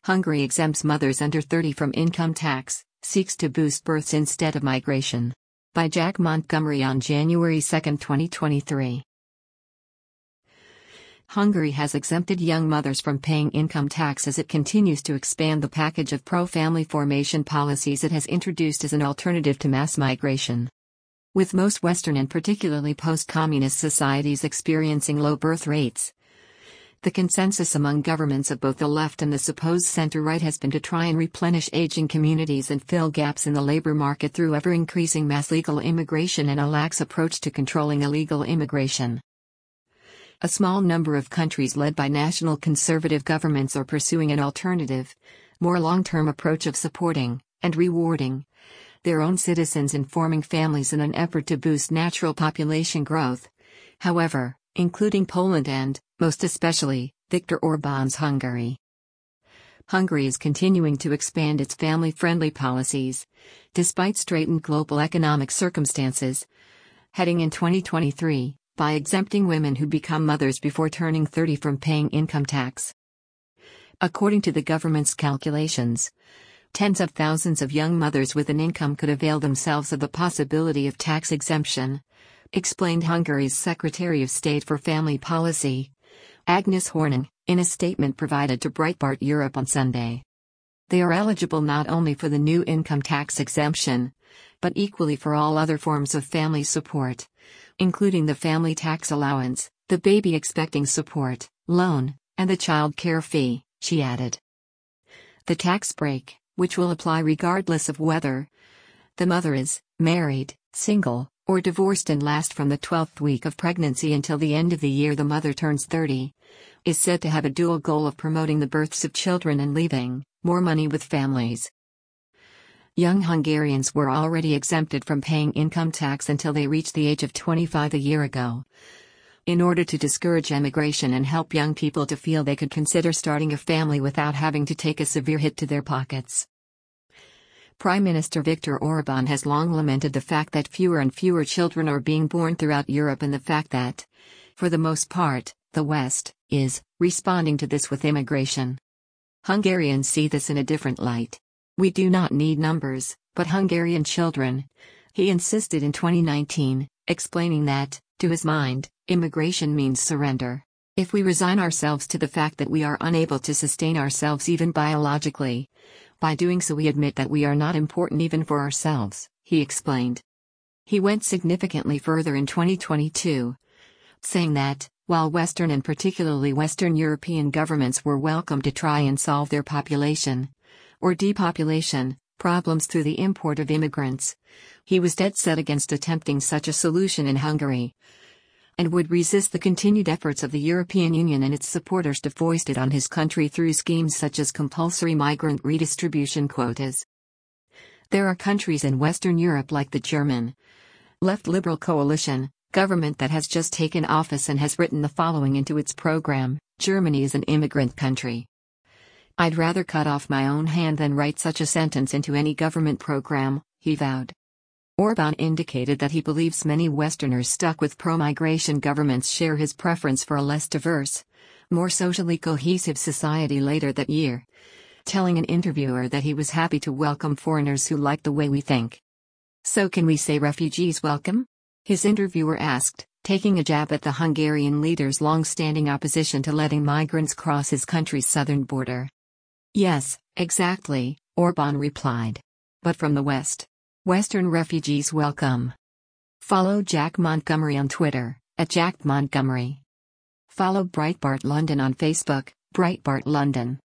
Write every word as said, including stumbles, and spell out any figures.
Hungary exempts mothers under thirty from income tax, seeks to boost births instead of migration. By Jack Montgomery on January second, twenty twenty-three. Hungary has exempted young mothers from paying income tax as it continues to expand the package of pro-family formation policies it has introduced as an alternative to mass migration. With most Western and particularly post-communist societies experiencing low birth rates, the consensus among governments of both the left and the supposed center-right has been to try and replenish aging communities and fill gaps in the labor market through ever-increasing mass legal immigration and a lax approach to controlling illegal immigration. A small number of countries led by national conservative governments are pursuing an alternative, more long-term approach of supporting, and rewarding, their own citizens in forming families in an effort to boost natural population growth. However, including Poland and, most especially, Viktor Orban's Hungary. Hungary is continuing to expand its family-friendly policies, despite straitened global economic circumstances, heading in twenty twenty-three, by exempting women who become mothers before turning thirty from paying income tax. According to the government's calculations, tens of thousands of young mothers with an income could avail themselves of the possibility of tax exemption, explained Hungary's Secretary of State for Family Policy, Agnes Horning, in a statement provided to Breitbart Europe on Sunday. They are eligible not only for the new income tax exemption, but equally for all other forms of family support, including the family tax allowance, the baby expecting support loan, and the child care fee, she added. The tax break, which will apply regardless of whether the mother is married, single, or divorced and last from the twelfth week of pregnancy until the end of the year the mother turns thirty, is said to have a dual goal of promoting the births of children and leaving more money with families. Young Hungarians were already exempted from paying income tax until they reached the age of twenty-five a year ago. In order to discourage emigration and help young people to feel they could consider starting a family without having to take a severe hit to their pockets. Prime Minister Viktor Orban has long lamented the fact that fewer and fewer children are being born throughout Europe and the fact that, for the most part, the West is responding to this with immigration. Hungarians see this in a different light. We do not need numbers, but Hungarian children, he insisted in twenty nineteen, explaining that, to his mind, immigration means surrender. If we resign ourselves to the fact that we are unable to sustain ourselves even biologically, by doing so we admit that we are not important even for ourselves, he explained. He went significantly further in twenty twenty-two, saying that, while Western and particularly Western European governments were welcome to try and solve their population, or depopulation, problems through the import of immigrants, he was dead set against attempting such a solution in Hungary, and would resist the continued efforts of the European Union and its supporters to foist it on his country through schemes such as compulsory migrant redistribution quotas. There are countries in Western Europe like the German left liberal coalition government that has just taken office and has written the following into its program: Germany is an immigrant country. I'd rather cut off my own hand than write such a sentence into any government program, he vowed. Orban indicated that he believes many Westerners stuck with pro-migration governments share his preference for a less diverse, more socially cohesive society later that year, telling an interviewer that he was happy to welcome foreigners who like the way we think. So can we say refugees welcome? His interviewer asked, taking a jab at the Hungarian leader's long-standing opposition to letting migrants cross his country's southern border. Yes, exactly, Orban replied. But from the West. Western refugees welcome. Follow Jack Montgomery on Twitter, at Jack Montgomery. Follow Breitbart London on Facebook, Breitbart London.